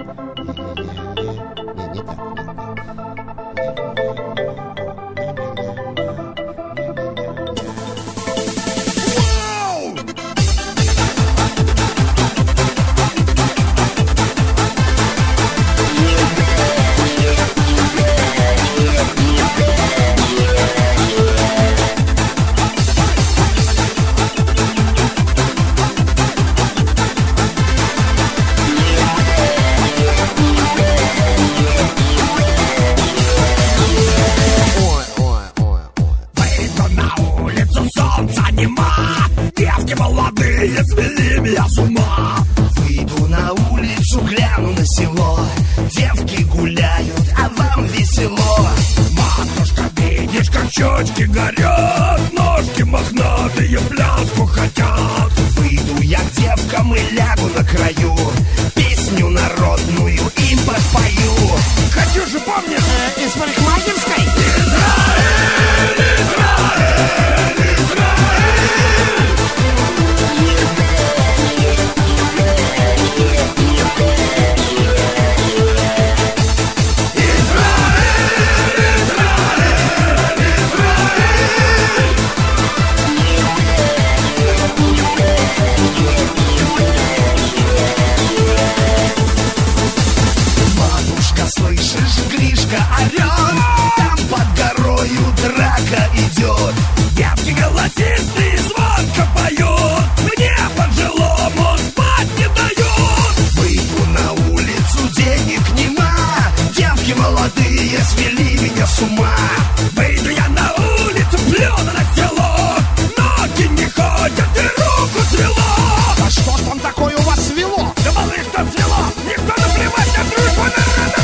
Не, не так. Молодые свели меня с ума. Выйду на улицу, гляну на село. Девки гуляют, а вам весело. Матушка, видишь, как щечки горят, ножки мохнатые пляску хотят. Выйду я к девкам и лягу на краю, песню народную им подпою. Катюша, помнишь? Из парикмахерской? Израиль, Израиль, Израиль. Слышишь, Гришка орёт, там под горою драка идет. Девки голосистые звонко поют, мне пожилому спать не дают. Выйду на улицу, денег нема, девки молодые свели меня с ума. Выйду я на улицу, плюну на село, ноги не ходят и руку свело. А что ж там такое у вас свело? Да малыш, что свело, никто наплевать на дружбу народа.